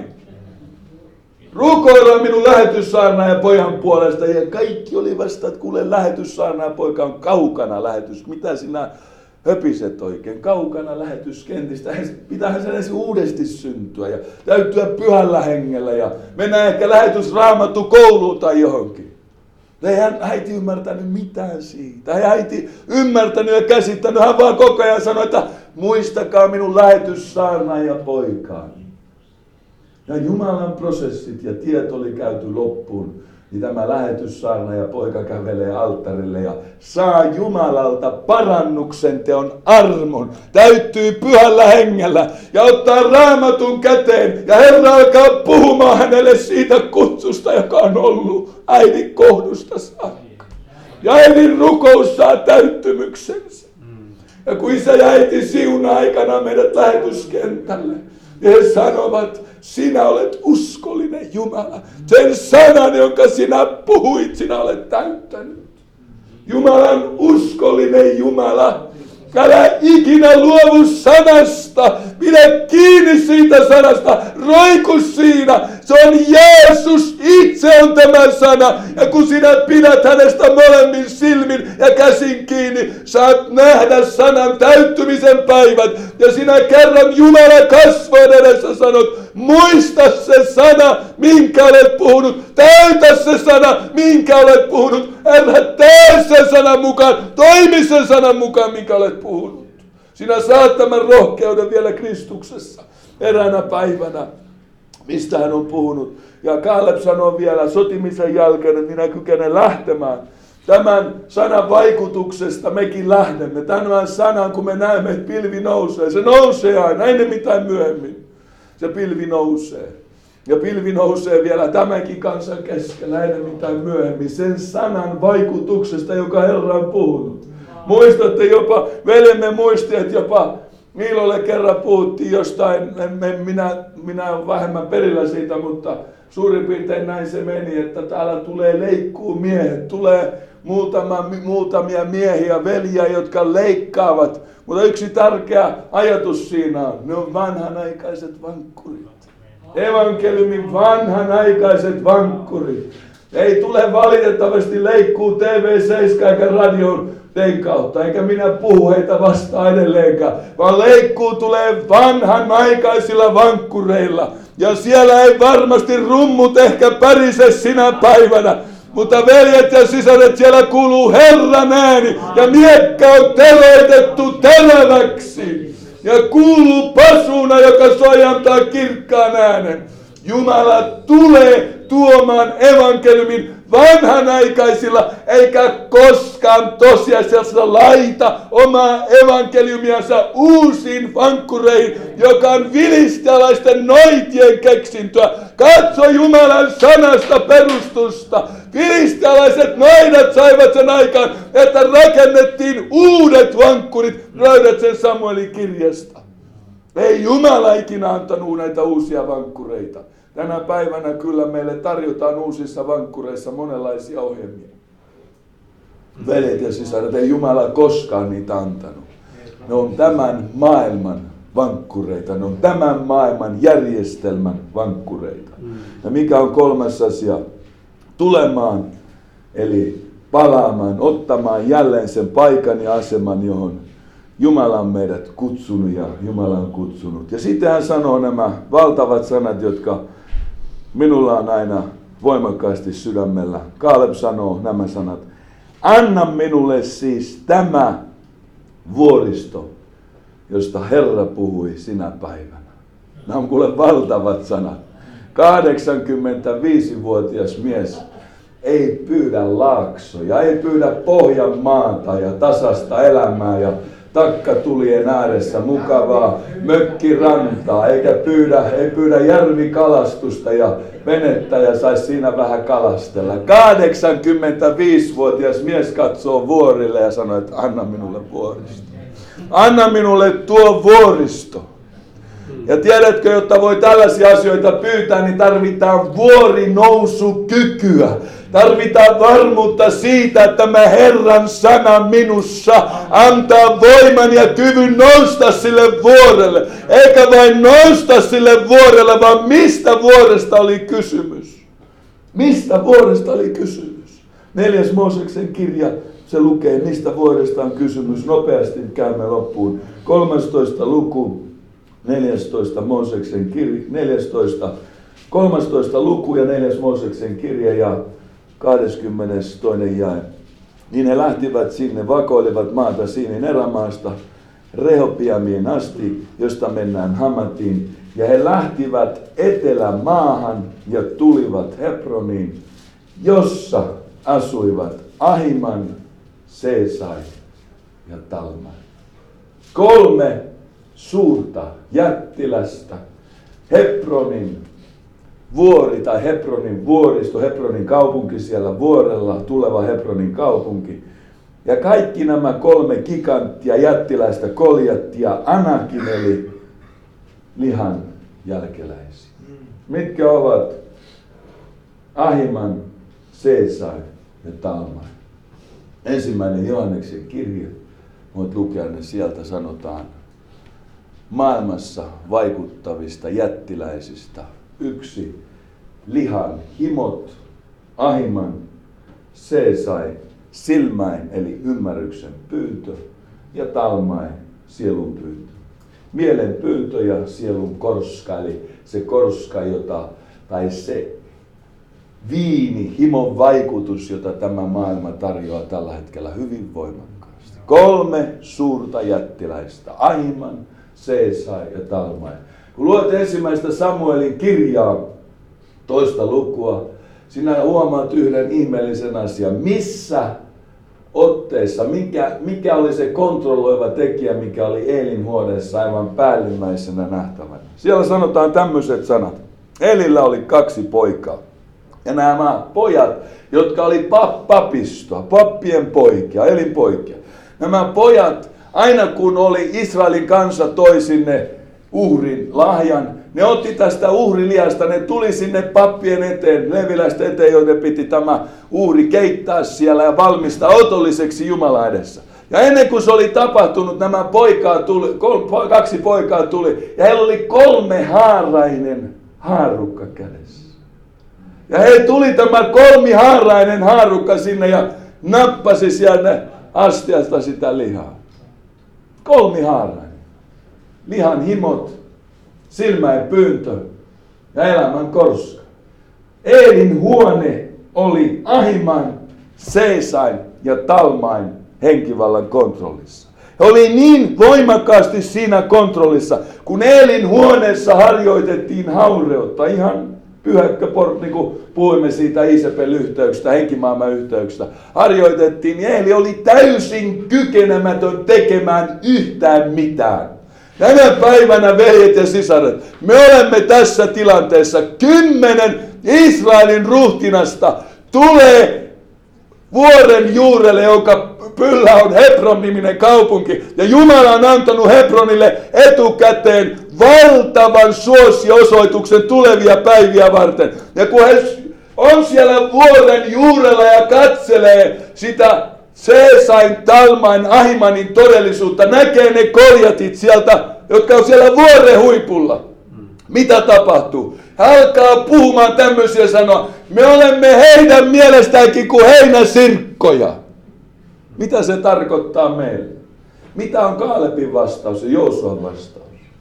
Rukoillaan minun lähetyssaarnaaja pojan puolesta. Ja kaikki oli vasta, että kuule lähetyssaarnaaja poika on kaukana lähetys. Mitä sinä höpiset oikein kaukana lähetyskentistä. Pitäähän sen edes uudesti syntyä ja täyttyä pyhällä hengellä ja mennä ehkä lähetysraamattu kouluun tai johonkin. Ei hän äiti ymmärtänyt mitään siitä. Ei äiti ymmärtänyt ja käsittänyt. Hän vaan koko ajan sanoi, että muistakaa minun lähetyssaarnaaja poikaani. Ja Jumalan prosessit ja tiet oli käyty loppuun. Niin tämä lähetyssaarnaaja poika kävelee alttarille ja saa Jumalalta parannuksen teon armon. Täyttyy pyhällä hengellä ja ottaa raamatun käteen. Ja Herra alkaa puhumaan hänelle siitä kutsusta, joka on ollut äidin kohdusta saakka. Ja äidin rukous saa täyttymyksensä. Ja kun isä ja äiti siunaa aikana meidät lähetyskentälle, niin he sanovat, sinä olet uskollinen Jumala. Sen sanan, jonka sinä puhuit, sinä olet täyttänyt. Jumalan uskollinen Jumala. Älä ikinä luovu sanasta. Pidä kiinni siitä sanasta. Roiku siinä. Se on Jeesus itse on tämä sana. Ja kun sinä pidät hänestä molemmin silmin ja käsin kiinni, saat nähdä sanan täyttymisen päivät. Ja sinä kerran Jumala kasvojen edessä sanot, muista se sana, minkä olet puhunut. Täytä se sana, minkä olet puhunut. Älä tee sen sanan mukaan. Toimi sen sanan mukaan, minkä olet puhunut. Sinä saat tämän rohkeuden vielä Kristuksessa eräänä päivänä, mistä hän on puhunut. Ja Kaaleb sanoo vielä sotimisen jälkeen, että minä kykenen lähtemään. Tämän sanan vaikutuksesta mekin lähdemme. Tämän sanan, kun me näemme, että pilvi nousee. Se nousee aina, ennen tai myöhemmin. Se pilvi nousee. Ja pilvi nousee vielä tämänkin kansan keskellä enemmän tai myöhemmin. Sen sanan vaikutuksesta, joka Herra on puhunut. Muistatte jopa, veljemme muisti, että jopa Miilolle kerran puhuttiin jostain, en, en, minä, minä olen vähemmän perillä siitä, mutta suurin piirtein näin se meni, että täällä tulee leikkuu miehet, tulee muutama, muutamia miehiä, veljiä, jotka leikkaavat. Mutta yksi tärkeä ajatus siinä on, ne on vanhanaikaiset vankkurit. Evankeliumin vanhanaikaiset vankkurit. Ei tule valitettavasti leikkuu T V seitsemän eikä radion tein kautta, eikä minä puhu heitä vastaan edelleenkään, vaan leikkuu tulee vanhanaikaisilla vankkureilla. Ja siellä ei varmasti rummut ehkä pärise sinä päivänä, mutta veljet ja sisaret, siellä kuuluu Herran ääni ja miekka on teroitettu teräväksi. Ja kuuluu pasuuna, joka sojantaa kirkkaan äänen. Jumala tulee tuomaan evankeliumin vanhanaikaisilla, eikä koskaan tosiasiassa laita omaa evankeliumiansa uusiin vankkureihin, joka on filistealaisten noitien keksintöä. Katso Jumalan sanasta perustusta. Filistealaiset noidat saivat sen aikaan, että rakennettiin uudet vankkurit. Löydät sen Samuelin kirjasta. Ei Jumala ikinä antanut näitä uusia vankkureita. Tänä päivänä kyllä meille tarjotaan uusissa vankkureissa monenlaisia ohjelmia. Veljet ja sisaret, ei Jumala koskaan niitä antanut. Ne on tämän maailman vankkureita. Ne on tämän maailman järjestelmän vankkureita. Ja mikä on kolmas asia? Tulemaan, eli palaamaan, ottamaan jälleen sen paikan ja aseman, johon Jumala on meidät kutsunut ja Jumala on kutsunut. Ja sitten hän sanoo nämä valtavat sanat, jotka minulla on aina voimakkaasti sydämellä. Kaaleb sanoo nämä sanat. Anna minulle siis tämä vuoristo, josta Herra puhui sinä päivänä. Nämä on kuule valtavat sanat. kahdeksankymmentäviisivuotias mies ei pyydä laaksoja, ei pyydä Pohjanmaata ja tasasta elämää ja takkatulien ääressä mukavaa mökkirantaa, eikä pyydä, ei pyydä järvikalastusta ja venettä ja saisi siinä vähän kalastella. kahdeksankymmentäviisivuotias mies katsoo vuorille ja sanoo, että anna minulle vuoristo. Anna minulle tuo vuoristo. Ja tiedätkö, jotta voi tällaisia asioita pyytää, niin tarvitaan vuorinousukykyä. Tarvitaan varmuutta siitä, että mä Herran sana minussa antaa voiman ja kyvyn nousta sille vuorelle. Eikä vain nousta sille vuorelle, vaan mistä vuoresta oli kysymys. Mistä vuoresta oli kysymys? Neljäs Mooseksen kirja, Se lukee, mistä vuodesta on kysymys. Nopeasti käymme loppuun. kolmastoista luku, neljästoista Mooseksen kirja, neljästoista, kolmastoista luku ja neljäs Mooseksen kirja ja kahdeskymmenestoinen jae. Niin he lähtivät sinne, vakoilivat maata Siinin erämaasta Rehobiamiin asti, josta mennään Hamatiin. Ja he lähtivät etelämaahan ja tulivat Hebroniin, jossa asuivat Ahiman, Seesai ja Talmai. Kolme suurta jättilästä. Hebronin vuori tai Hebronin vuoristo, Hebronin kaupunki siellä vuorella, tuleva Hebronin kaupunki. Ja kaikki nämä kolme giganttia, jättiläistä, Koljattia, Anakin eli lihan jälkeläisiä. Mitkä ovat Ahiman, Seesai ja Talmai? Ensimmäinen Johanneksen kirja, voit lukea ne sieltä, sanotaan maailmassa vaikuttavista jättiläisistä. Yksi, lihan himot, Ahiman, Seesai, silmäin eli ymmärryksen pyyntö ja Talmai, sielun pyyntö. Mielen pyyntö ja sielun korska, eli se korska, jota, tai se viini, himon vaikutus, jota tämä maailma tarjoaa tällä hetkellä hyvin voimakkaasti. Kolme suurta jättiläistä, Ahiman, Seesai ja Talmai. Kun luet ensimmäistä Samuelin kirjaa, toista lukua, sinä huomaat yhden ihmeellisen asian. Missä otteessa, mikä, mikä oli se kontrolloiva tekijä, mikä oli Eelin huoneessa aivan päällimmäisenä nähtävänä? Siellä sanotaan tämmöiset sanat. Eelillä oli kaksi poikaa. Ja nämä pojat, jotka oli pap, papistoa, pappien poikia, Eelin poikia. Nämä pojat, aina kun oli Israelin kansa toi sinne uhrin lahjan, ne otti tästä uhriliasta, ne tuli sinne pappien eteen, leviläisten eteen, joiden piti tämä uhri keittää siellä ja valmistaa otolliseksi Jumala edessä. Ja ennen kuin se oli tapahtunut, nämä poikaa tuli, kol, kaksi poikaa tuli, ja heillä oli kolme haarainen haarukka kädessä. Ja he tuli tämä kolmihaarainen haarukka sinne ja nappasi sieltä astiasta sitä lihaa. Kolmihaarainen. Lihan himot, silmäin pyyntö ja elämän korska. Eelin huone oli Ahiman, Seesain ja Talmain henkivallan kontrollissa. He oli niin voimakkaasti siinä kontrollissa, kun Eelin huoneessa harjoitettiin haureutta, ihan pyhäkkä port, niin kuin puhuimme siitä Iisepel-yhteyksestä, henkimaailman yhteyksestä, harjoitettiin, niin Eeli oli täysin kykenemätön tekemään yhtään mitään. Tänä päivänä, veljet ja sisaret, me olemme tässä tilanteessa. Kymmenen Israelin ruhtinasta tulee vuoren juurelle, jonka pyllä on Hebron-niminen kaupunki. Ja Jumala on antanut Hebronille etukäteen valtavan suosiosoituksen tulevia päiviä varten. Ja kun he on siellä vuoren juurella ja katselee sitä Seesain, Talmain, Ahimanin todellisuutta, näkee ne koljatit sieltä, jotka on siellä vuoren huipulla. Mitä tapahtuu? Hän alkaa puhumaan tämmöisiä sanoa, me olemme heidän mielestäänkin kuin heinäsirkkoja. Mitä se tarkoittaa meille? Mitä on Kaalepin vastaus ja Joosuan vastaus?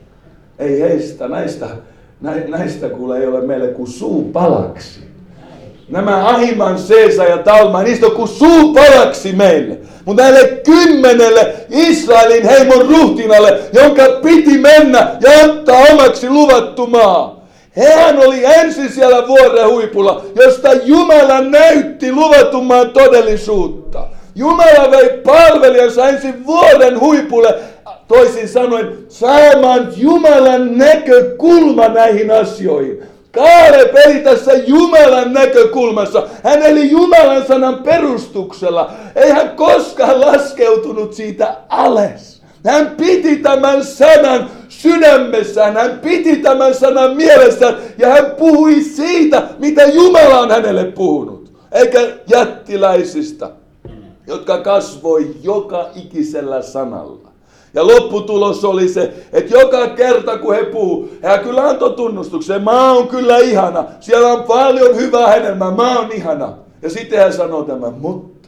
Ei heistä, näistä, näistä kuule ei ole meille kuin suu palaksi. Nämä Ahiman, Seesa ja Talma, niistä on kuin suu palaksi meille. Mutta näille kymmenelle Israelin heimon ruhtinalle, jonka piti mennä ja ottaa omaksi luvattu maa. Hän oli ensin siellä vuoren huipulla, josta Jumala näytti luvatun maan todellisuutta. Jumala vei palvelijansa ensin vuoren huipulle, toisin sanoen saamaan Jumalan näkökulma näihin asioihin. Kaaleb eli tässä Jumalan näkökulmassa. Hän eli Jumalan sanan perustuksella. Ei hän koskaan laskeutunut siitä alas. Hän piti tämän sanan sydämessään. Hän piti tämän sanan mielessään. Ja hän puhui siitä, mitä Jumala on hänelle puhunut. Eikä jättiläisistä, jotka kasvoi joka ikisellä sanalla. Ja lopputulos oli se, että joka kerta kun he puhuu, hän kyllä antoi tunnustuksen, maa on kyllä ihana, siellä on paljon hyvää hedelmää, maa on ihana. Ja sitten hän sanoo tämän, mutta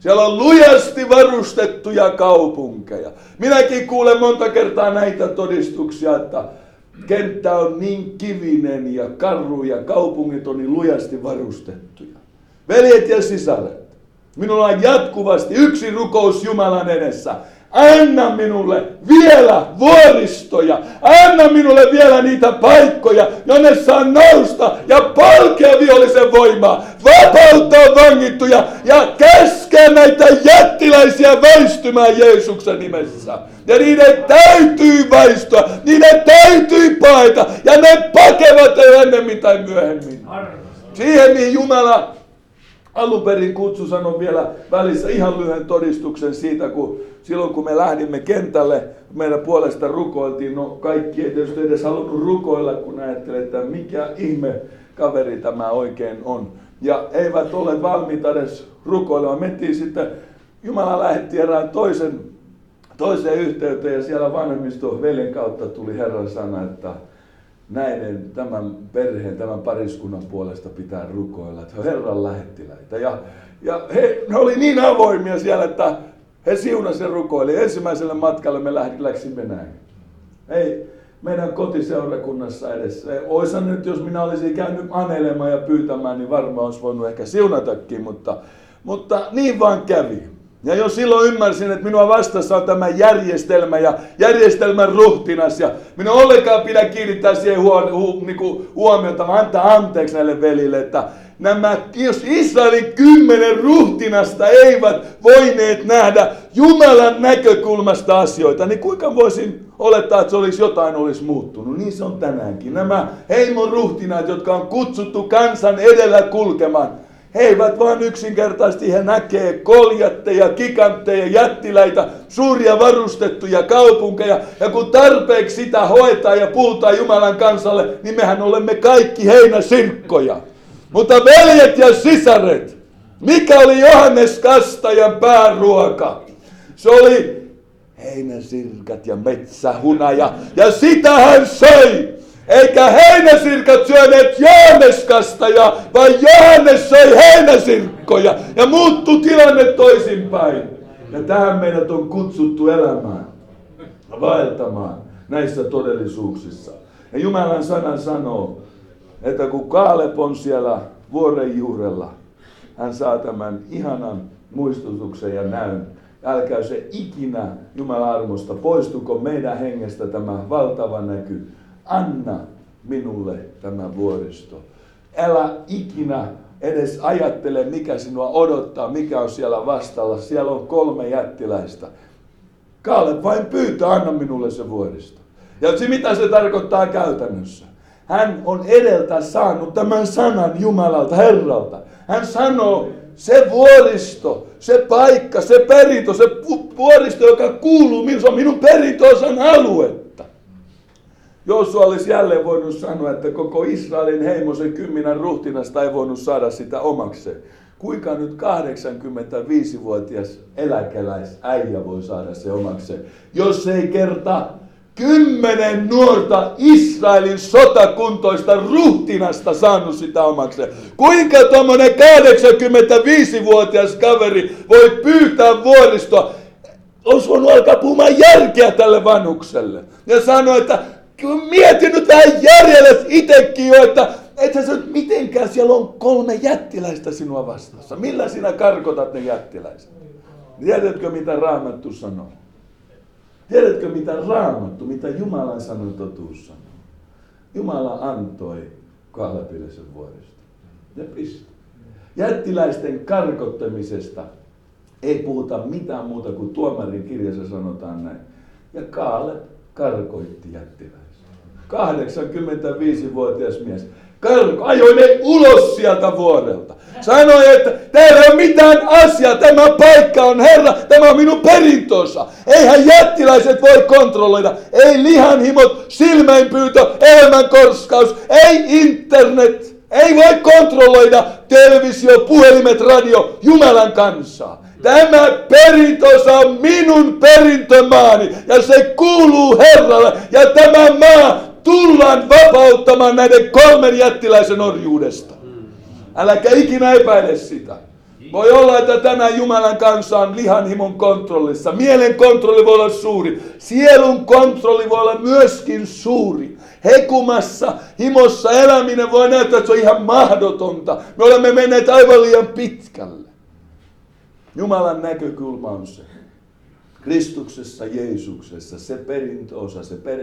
Siellä on lujasti varustettuja kaupunkeja. Minäkin kuulen monta kertaa näitä todistuksia, että kenttä on niin kivinen ja karu ja kaupungit on niin lujasti varustettuja. Veljet ja sisaret, minulla on jatkuvasti yksi rukous Jumalan edessä. Anna minulle vielä vuoristoja. Anna minulle vielä niitä paikkoja, jonne saan nousta ja polkea vihollisen voimaa. Vapauttaa vangittuja ja käskeä näitä jättiläisiä väistymään Jeesuksen nimessä. Ja niiden täytyy väistyä, niiden täytyy paeta ja ne pakevat ennemmin tai myöhemmin. Siihen mihin Jumala alun perin kutsu, sanon vielä välissä ihan lyhyen todistuksen siitä, kun silloin kun me lähdimme kentälle, meidän puolesta rukoiltiin, no kaikki ei tietysti edes halunnut rukoilla, kun ajattelee, että mikä ihme kaveri tämä oikein on. Ja eivät ole valmiita edes rukoilemaan. Mentiin sitten, Jumala lähetti erään toisen, toiseen yhteyteen ja siellä vanhemmiston veljen kautta tuli Herran sana, että näiden, tämän perheen, tämän pariskunnan puolesta pitää rukoilla, että he on Herran lähettiläitä. Ja, ja he, he oli niin avoimia siellä, että he siunasivat ja rukoili. Ensimmäiselle matkalle me läksimme näin. Ei meidän kotiseurakunnassa edes. Oisan nyt, jos minä olisin käynyt anelemaan ja pyytämään, niin varmaan olisi voinut ehkä siunatakin, mutta, mutta niin vaan kävi. Ja jo silloin ymmärsin, että minua vastassa on tämä järjestelmä ja järjestelmän ruhtinas. Ja minä ollenkaan pidä kiinnittää siihen huo, hu, niinku huomiota, vaan antaa anteeksi näille velille, että nämä, jos Israelin kymmenen ruhtinasta eivät voineet nähdä Jumalan näkökulmasta asioita, niin kuinka voisin olettaa, että se olisi jotain olisi muuttunut? Niin se on tänäänkin. Nämä heimon ruhtinaat, jotka on kutsuttu kansan edellä kulkemaan, he eivät vaan yksinkertaisesti, he näkee koljatteja, gigantteja, jättiläitä, suuria varustettuja kaupunkeja. Ja kun tarpeeksi sitä hoetaan ja puhutaan Jumalan kansalle, niin mehän olemme kaikki heinäsirkkoja. Mutta veljet ja sisaret, mikä oli Johannes Kastajan pääruoka? Se oli heinäsirkat ja metsähunaja, ja sitä hän söi. Eikä heinäsirkat syöneet Johannes Kastajaa, vaan Johannes söi heinäsirkkoja ja muuttui tilanne toisinpäin. Ja tähän meidät on kutsuttu elämään, vaeltamaan näissä todellisuuksissa. Ja Jumalan sana sanoo, että kun Kaaleb on siellä vuoren juurella, hän saa tämän ihanan muistutuksen ja näyn. Älkää se ikinä Jumalan armosta poistuko meidän hengestä tämä valtava näky. Anna minulle tämä vuoristo. Älä ikinä edes ajattele, mikä sinua odottaa, mikä on siellä vastalla. Siellä on kolme jättiläistä. Kaaleb vain pyytää, anna minulle se vuoristo. Ja se, mitä se tarkoittaa käytännössä? Hän on edeltä saanut tämän sanan Jumalalta, Herralta. Hän sanoo, se vuoristo, se paikka, se perintö, se vuoristo, joka kuuluu minulle, se on minun perintöosan aluetta. Joosua olisi jälleen voinut sanoa, että koko Israelin heimosen kymmenen ruhtinasta ei voinut saada sitä omakseen. Kuinka nyt kahdeksankymmentäviisivuotias eläkeläisäijä voi saada se omakseen, jos ei kerta kymmenen nuorta Israelin sotakuntoista ruhtinasta saanut sitä omakseen. Kuinka tuommoinen kahdeksankymmentäviisivuotias kaveri voi pyytää vuoristoa? Olisi voinut alkaa puhumaan järkeä tälle vanhukselle. Ja sanoa, että mietin nyt vähän järjellä itsekin jo, että ethän sä nyt mitenkään, siellä on kolme jättiläistä sinua vastassa. Millä sinä karkotat ne jättiläiset? Tiedätkö mitä Raamattu sanoo? Tiedätkö mitä Raamattu, mitä Jumalan sanon totuus sanoo? Jumala antoi Kaalebille sen vuoristo. Ja piste. Jättiläisten karkottamisesta ei puhuta mitään muuta kuin Tuomarin kirjassa sanotaan näin. Ja Kaaleb karkoitti jättiläistä. kahdeksankymmentäviisivuotias mies. Karko, ajoi ne ulos sieltä vuorelta. Sanoi, että täällä ei ole mitään asiaa, tämä paikka on Herra, tämä on minun perintönsä. Eihän jättiläiset voi kontrolloida, ei lihanhimot, silmänpyytö, elämänkorskaus, ei internet, ei voi kontrolloida televisio, puhelimet, radio, Jumalan kansaa. Tämä perintönsä on minun perintömaani ja se kuuluu Herralle ja tämä maa tullaan vapauttamaan näiden kolmen jättiläisen orjuudesta. Äläkä ikinä epäile sitä. Voi olla, että tänään Jumalan kansa on lihanhimon kontrollissa. Mielen kontrolli voi olla suuri. Sielun kontrolli voi olla myöskin suuri. Hekumassa, himossa eläminen voi näyttää, että se on ihan mahdotonta. Me olemme menneet aivan liian pitkälle. Jumalan näkökulma on se. Kristuksessa, Jeesuksessa, se perintöosa, se per